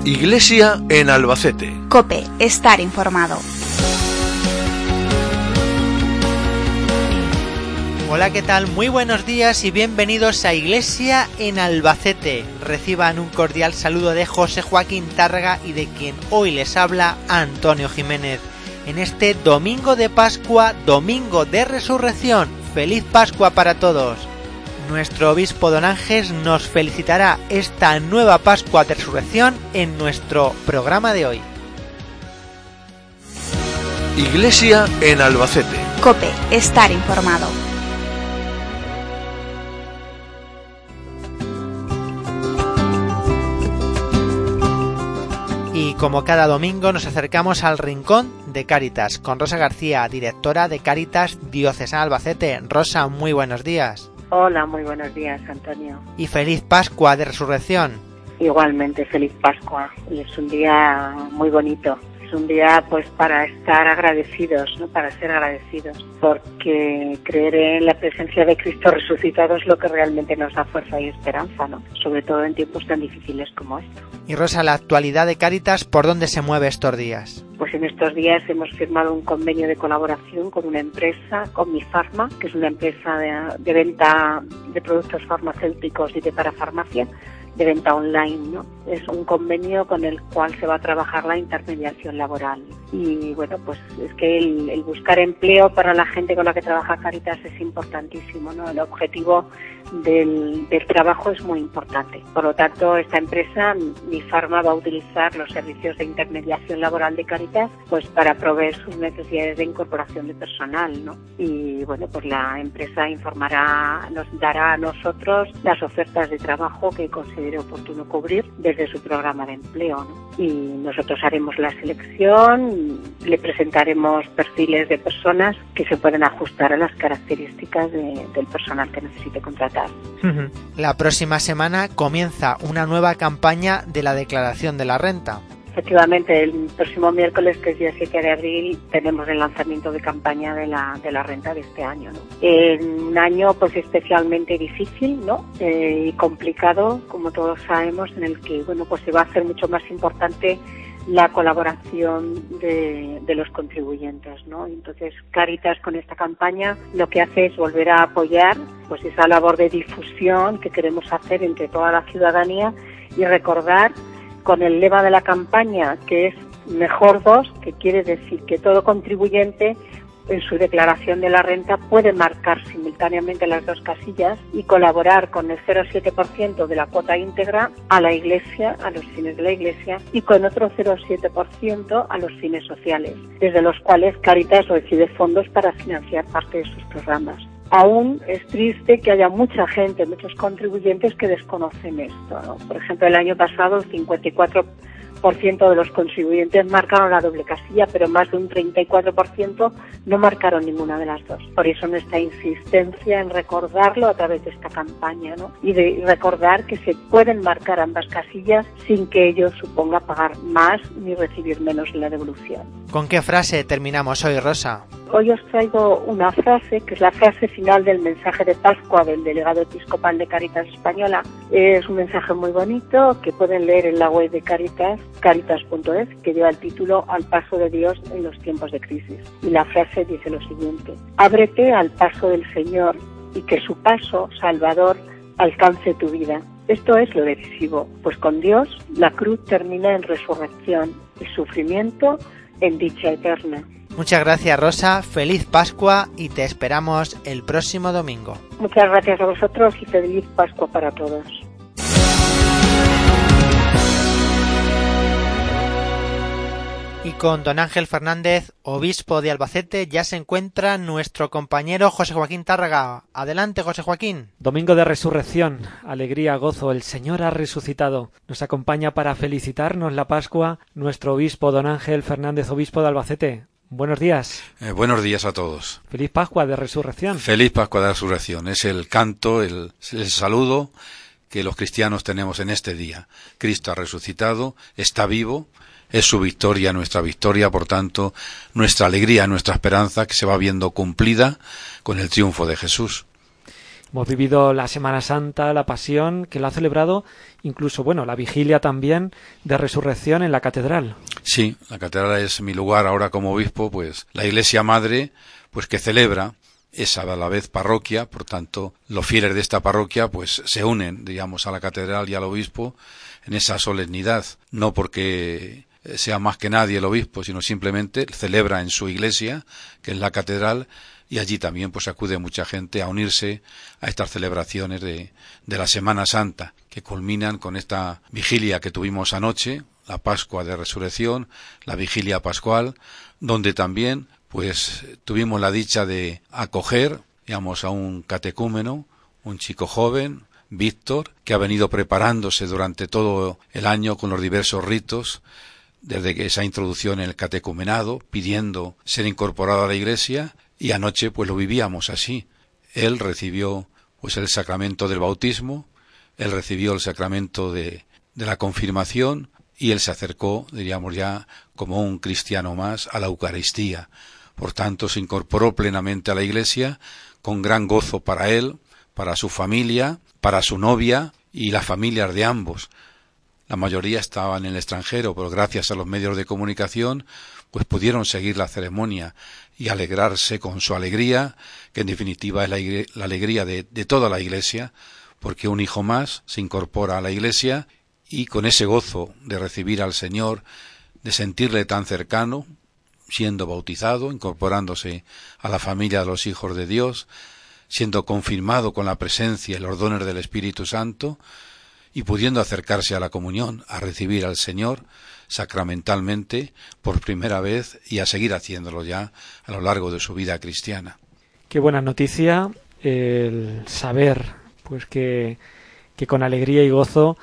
Iglesia en Albacete. COPE, estar informado. Hola, ¿qué tal? Muy buenos días y bienvenidos a Iglesia en Albacete. Reciban un cordial saludo de José Joaquín Tárraga y de quien hoy les habla Antonio Jiménez. En este domingo de Pascua, domingo de Resurrección. ¡Feliz Pascua para todos! Nuestro obispo Don Ángel nos felicitará esta nueva Pascua de Resurrección en nuestro programa de hoy. Iglesia en Albacete. COPE, estar informado. Y como cada domingo nos acercamos al Rincón de Cáritas con Rosa García, directora de Cáritas Diocesana Albacete. Rosa, muy buenos días. Hola, muy buenos días, Antonio. Y feliz Pascua de Resurrección. Igualmente, feliz Pascua. Y es un día muy bonito. Es un día pues para estar agradecidos, ¿no? Para ser agradecidos, porque creer en la presencia de Cristo resucitado es lo que realmente nos da fuerza y esperanza, ¿no? Sobre todo en tiempos tan difíciles como estos. Y Rosa, la actualidad de Cáritas, ¿por dónde se mueve estos días? Pues en estos días hemos firmado un convenio de colaboración con una empresa, con MiFarma, que es una empresa de venta de productos farmacéuticos y de parafarmacia, de venta online, ¿no? Es un convenio con el cual se va a trabajar la intermediación laboral. Y bueno, pues es que el buscar empleo para la gente con la que trabaja Cáritas es importantísimo, ¿no? El objetivo del trabajo es muy importante. Por lo tanto, esta empresa, MiFarma, va a utilizar los servicios de intermediación laboral de Cáritas pues para proveer sus necesidades de incorporación de personal, ¿no? Y bueno, pues la empresa nos dará a nosotros las ofertas de trabajo que considere oportuno cubrir desde su programa de empleo, ¿no? Y nosotros haremos la selección, le presentaremos perfiles de personas que se pueden ajustar a las características del personal que necesite contratar. La próxima semana comienza una nueva campaña de la declaración de la renta. Efectivamente, el próximo miércoles, que es día 7 de abril, tenemos el lanzamiento de campaña de la renta de este año, ¿no? Un año pues especialmente difícil, ¿no? Y complicado, como todos sabemos, en el que bueno pues se va a hacer mucho más importante la colaboración de los contribuyentes, ¿no? Entonces, Cáritas con esta campaña lo que hace es volver a apoyar pues esa labor de difusión que queremos hacer entre toda la ciudadanía y recordar con el lema de la campaña, que es Mejor Dos, que quiere decir que todo contribuyente en su declaración de la renta puede marcar simultáneamente las dos casillas y colaborar con el 0,7% de la cuota íntegra a la Iglesia, a los fines de la Iglesia, y con otro 0,7% a los fines sociales, desde los cuales Cáritas recibe fondos para financiar parte de sus programas. Aún es triste que haya mucha gente, muchos contribuyentes que desconocen esto, ¿no? Por ejemplo, el año pasado el 54% de los contribuyentes marcaron la doble casilla, pero más de un 34% no marcaron ninguna de las dos. Por eso nuestra insistencia en recordarlo a través de esta campaña, ¿no? Y de recordar que se pueden marcar ambas casillas sin que ello suponga pagar más ni recibir menos en la devolución. ¿Con qué frase terminamos hoy, Rosa? Hoy os traigo una frase, que es la frase final del mensaje de Pascua del delegado episcopal de Cáritas Española. Es un mensaje muy bonito que pueden leer en la web de Cáritas, caritas.es, que lleva el título Al paso de Dios en los tiempos de crisis. Y la frase dice lo siguiente: ábrete al paso del Señor y que su paso salvador alcance tu vida. Esto es lo decisivo, pues con Dios la cruz termina en resurrección, el sufrimiento en dicha eterna. Muchas gracias, Rosa, feliz Pascua y te esperamos el próximo domingo. Muchas gracias a vosotros y feliz Pascua para todos. Y con Don Ángel Fernández, obispo de Albacete, ya se encuentra nuestro compañero José Joaquín Tárraga. Adelante, José Joaquín. Domingo de Resurrección, alegría, gozo, el Señor ha resucitado. Nos acompaña para felicitarnos la Pascua nuestro obispo Don Ángel Fernández, obispo de Albacete. Buenos días. Buenos días a todos. Feliz Pascua de Resurrección. Feliz Pascua de Resurrección. Es el canto, el saludo que los cristianos tenemos en este día. Cristo ha resucitado, está vivo. Es su victoria, nuestra victoria, por tanto, nuestra alegría, nuestra esperanza que se va viendo cumplida con el triunfo de Jesús. Hemos vivido la Semana Santa, la Pasión, que la ha celebrado incluso, la vigilia también de Resurrección en la catedral. Sí, la catedral es mi lugar ahora como obispo, pues la Iglesia Madre, pues que celebra, es a la vez parroquia, por tanto, los fieles de esta parroquia, pues se unen, digamos, a la catedral y al obispo en esa solemnidad, no porque sea más que nadie el obispo, sino simplemente celebra en su iglesia, que es la catedral, y allí también pues acude mucha gente a unirse a estas celebraciones de la Semana Santa, que culminan con esta vigilia que tuvimos anoche, la Pascua de Resurrección, la vigilia pascual, donde también pues tuvimos la dicha de acoger, digamos, a un catecúmeno, un chico joven, Víctor, que ha venido preparándose durante todo el año con los diversos ritos, desde que esa introducción en el catecumenado, pidiendo ser incorporado a la Iglesia, y anoche pues lo vivíamos así. Él recibió pues el sacramento del bautismo, él recibió el sacramento de la confirmación, y él se acercó, diríamos ya, como un cristiano más a la Eucaristía. Por tanto, se incorporó plenamente a la Iglesia, con gran gozo para él, para su familia, para su novia y las familias de ambos. La mayoría estaban en el extranjero, pero gracias a los medios de comunicación, pues pudieron seguir la ceremonia y alegrarse con su alegría, que en definitiva es la alegría de toda la Iglesia, porque un hijo más se incorpora a la Iglesia, y con ese gozo de recibir al Señor, de sentirle tan cercano, siendo bautizado, incorporándose a la familia de los hijos de Dios, siendo confirmado con la presencia y los dones del Espíritu Santo, y pudiendo acercarse a la comunión, a recibir al Señor sacramentalmente por primera vez, y a seguir haciéndolo ya a lo largo de su vida cristiana. Qué buena noticia el saber pues que con alegría y gozo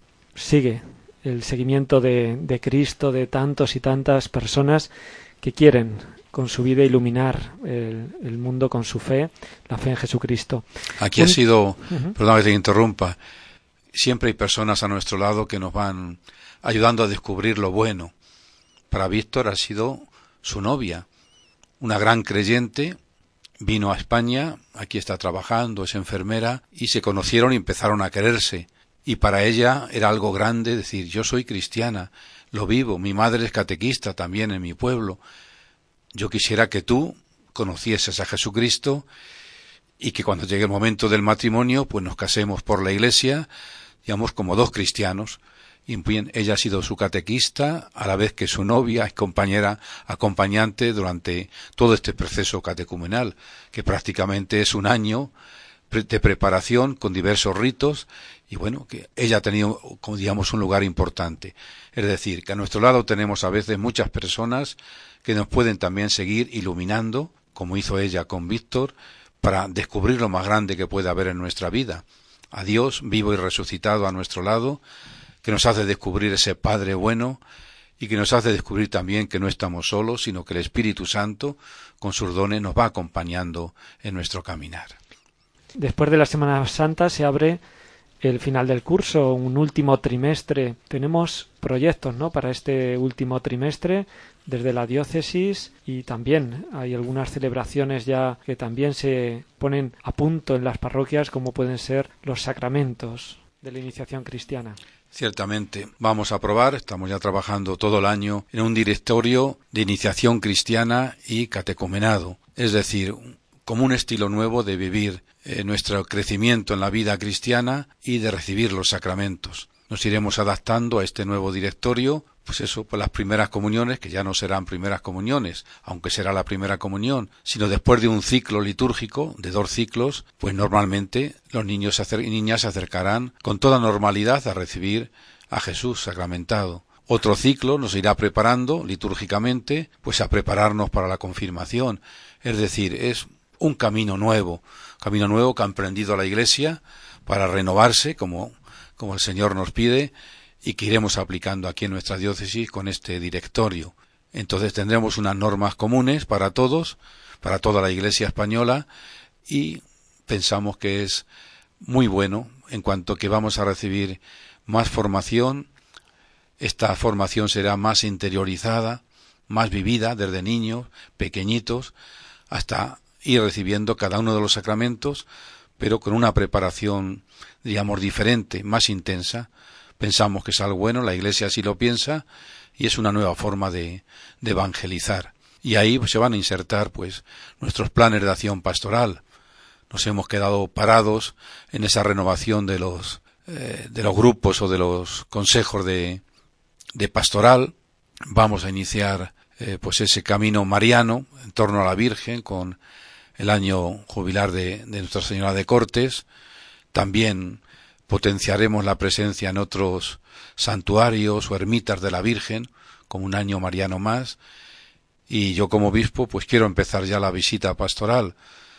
sigue el seguimiento de Cristo, de tantos y tantas personas que quieren con su vida iluminar el mundo con su fe, la fe en Jesucristo. Aquí ha sido, perdón que te interrumpa, siempre hay personas a nuestro lado que nos van ayudando a descubrir lo bueno. Para Víctor ha sido su novia, una gran creyente, vino a España, aquí está trabajando, es enfermera, y se conocieron y empezaron a quererse. Y para ella era algo grande decir, yo soy cristiana, lo vivo, mi madre es catequista también en mi pueblo. Yo quisiera que tú conocieses a Jesucristo y que cuando llegue el momento del matrimonio, pues nos casemos por la Iglesia, digamos, como dos cristianos. Y bien, ella ha sido su catequista, a la vez que su novia es compañera, acompañante durante todo este proceso catecumenal, que prácticamente es un año de preparación con diversos ritos, y bueno, que ella ha tenido, como digamos, un lugar importante. Es decir, que a nuestro lado tenemos a veces muchas personas que nos pueden también seguir iluminando, como hizo ella con Víctor, para descubrir lo más grande que puede haber en nuestra vida. A Dios, vivo y resucitado a nuestro lado, que nos hace descubrir ese Padre bueno, y que nos hace descubrir también que no estamos solos, sino que el Espíritu Santo, con sus dones, nos va acompañando en nuestro caminar. Después de la Semana Santa se abre el final del curso, un último trimestre. Tenemos proyectos, ¿no?, para este último trimestre desde la diócesis, y también hay algunas celebraciones ya que también se ponen a punto en las parroquias, como pueden ser los sacramentos de la iniciación cristiana. Ciertamente, vamos a probar, estamos ya trabajando todo el año en un directorio de iniciación cristiana y catecumenado, es decir, como un estilo nuevo de vivir nuestro crecimiento en la vida cristiana y de recibir los sacramentos. Nos iremos adaptando a este nuevo directorio, pues eso, pues las primeras comuniones, que ya no serán primeras comuniones, aunque será la primera comunión, sino después de un ciclo litúrgico, de 2 ciclos, pues normalmente los niños y niñas se acercarán con toda normalidad a recibir a Jesús sacramentado. Otro ciclo nos irá preparando litúrgicamente, pues a prepararnos para la confirmación. Es decir, es un camino nuevo que ha emprendido la Iglesia para renovarse, como el Señor nos pide, y que iremos aplicando aquí en nuestra diócesis con este directorio. Entonces tendremos unas normas comunes para todos, para toda la Iglesia española, y pensamos que es muy bueno en cuanto que vamos a recibir más formación. Esta formación será más interiorizada, más vivida desde niños, pequeñitos, hasta ir recibiendo cada uno de los sacramentos, pero con una preparación, digamos, diferente, más intensa. Pensamos que es algo bueno, la Iglesia así lo piensa, y es una nueva forma de evangelizar. Y ahí pues, se van a insertar pues nuestros planes de acción pastoral. Nos hemos quedado parados en esa renovación de los grupos o de los consejos de pastoral. Vamos a iniciar pues ese camino mariano en torno a la Virgen con el año jubilar de Nuestra Señora de Cortes. También potenciaremos la presencia en otros santuarios o ermitas de la Virgen como un año mariano más. Y yo como obispo pues quiero empezar ya la visita pastoral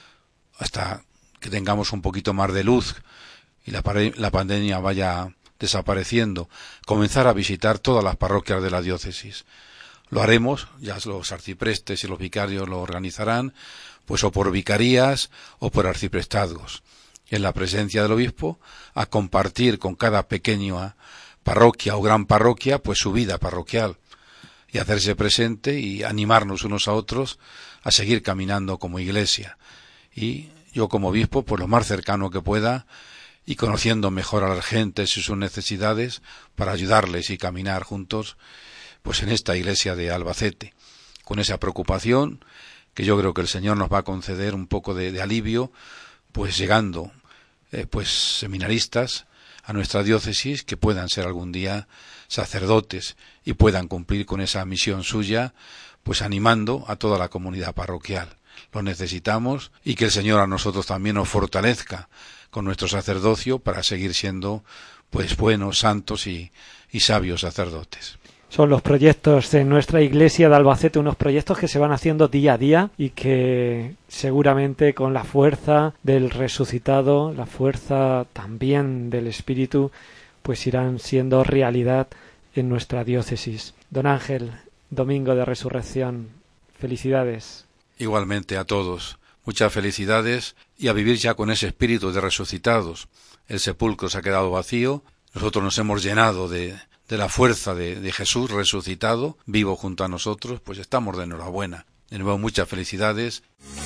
hasta que tengamos un poquito más de luz y la pandemia vaya desapareciendo, comenzar a visitar todas las parroquias de la diócesis. Lo haremos, ya los arciprestes y los vicarios lo organizarán, pues o por vicarías o por arciprestazgos. En la presencia del obispo, a compartir con cada pequeña parroquia o gran parroquia, pues su vida parroquial, y hacerse presente y animarnos unos a otros a seguir caminando como iglesia. Y yo como obispo, pues lo más cercano que pueda, y conociendo mejor a las gentes y sus necesidades, para ayudarles y caminar juntos, pues en esta iglesia de Albacete, con esa preocupación que yo creo que el Señor nos va a conceder un poco de alivio, pues llegando pues seminaristas a nuestra diócesis que puedan ser algún día sacerdotes y puedan cumplir con esa misión suya, pues animando a toda la comunidad parroquial. Lo necesitamos y que el Señor a nosotros también nos fortalezca con nuestro sacerdocio para seguir siendo pues buenos, santos y sabios sacerdotes. Son los proyectos de nuestra iglesia de Albacete, unos proyectos que se van haciendo día a día y que seguramente con la fuerza del resucitado, la fuerza también del Espíritu, pues irán siendo realidad en nuestra diócesis. Don Ángel, Domingo de Resurrección, felicidades. Igualmente a todos, muchas felicidades y a vivir ya con ese espíritu de resucitados. El sepulcro se ha quedado vacío, nosotros nos hemos llenado de la fuerza de Jesús resucitado, vivo junto a nosotros, pues estamos de enhorabuena. De nuevo, muchas felicidades.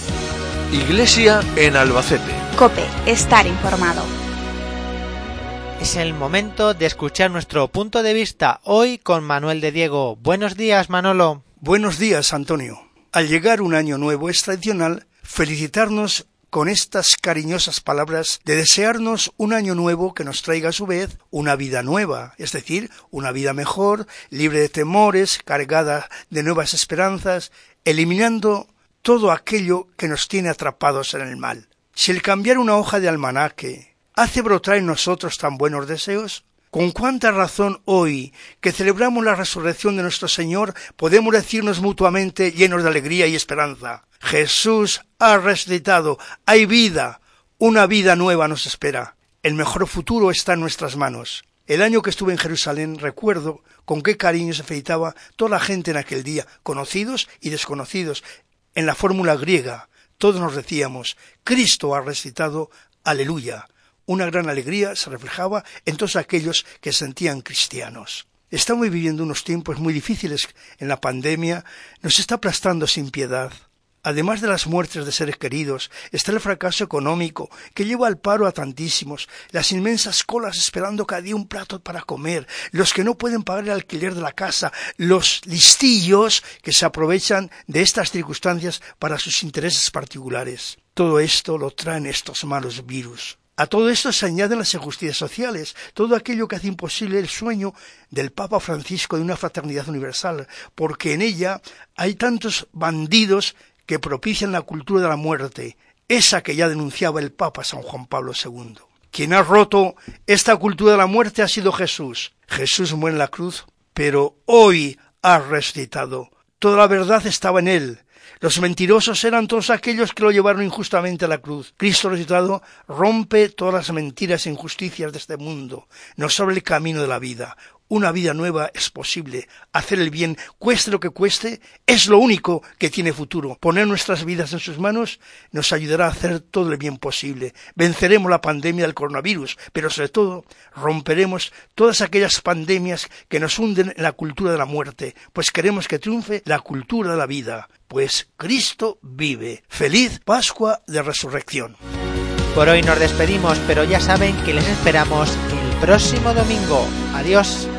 Iglesia en Albacete. COPE, estar informado. Es el momento de escuchar nuestro punto de vista hoy con Manuel de Diego. Buenos días, Manolo. Buenos días, Antonio. Al llegar un año nuevo es tradicional felicitarnos con estas cariñosas palabras de desearnos un año nuevo que nos traiga a su vez una vida nueva, es decir, una vida mejor, libre de temores, cargada de nuevas esperanzas, eliminando todo aquello que nos tiene atrapados en el mal. Si el cambiar una hoja de almanaque hace brotar en nosotros tan buenos deseos, con cuánta razón hoy, que celebramos la resurrección de nuestro Señor, podemos decirnos mutuamente llenos de alegría y esperanza: Jesús ha resucitado, hay vida, una vida nueva nos espera. El mejor futuro está en nuestras manos. El año que estuve en Jerusalén recuerdo con qué cariño se felicitaba toda la gente en aquel día, conocidos y desconocidos. En la fórmula griega todos nos decíamos: Cristo ha resucitado, aleluya. Una gran alegría se reflejaba en todos aquellos que se sentían cristianos. Estamos viviendo unos tiempos muy difíciles. En la pandemia nos está aplastando sin piedad. Además de las muertes de seres queridos, está el fracaso económico que lleva al paro a tantísimos, las inmensas colas esperando cada día un plato para comer, los que no pueden pagar el alquiler de la casa, los listillos que se aprovechan de estas circunstancias para sus intereses particulares. Todo esto lo traen estos malos virus. A todo esto se añaden las injusticias sociales, todo aquello que hace imposible el sueño del Papa Francisco de una fraternidad universal, porque en ella hay tantos bandidos que propician la cultura de la muerte, esa que ya denunciaba el Papa San Juan Pablo II. Quien ha roto esta cultura de la muerte ha sido Jesús. Jesús muere en la cruz, pero hoy ha resucitado. Toda la verdad estaba en él. Los mentirosos eran todos aquellos que lo llevaron injustamente a la cruz. Cristo resucitado rompe todas las mentiras e injusticias de este mundo. Nos abre el camino de la vida. Una vida nueva es posible. Hacer el bien, cueste lo que cueste, es lo único que tiene futuro. Poner nuestras vidas en sus manos nos ayudará a hacer todo el bien posible. Venceremos la pandemia del coronavirus, pero sobre todo romperemos todas aquellas pandemias que nos hunden en la cultura de la muerte, pues queremos que triunfe la cultura de la vida, pues Cristo vive. ¡Feliz Pascua de Resurrección! Por hoy nos despedimos, pero ya saben que les esperamos el próximo domingo. Adiós.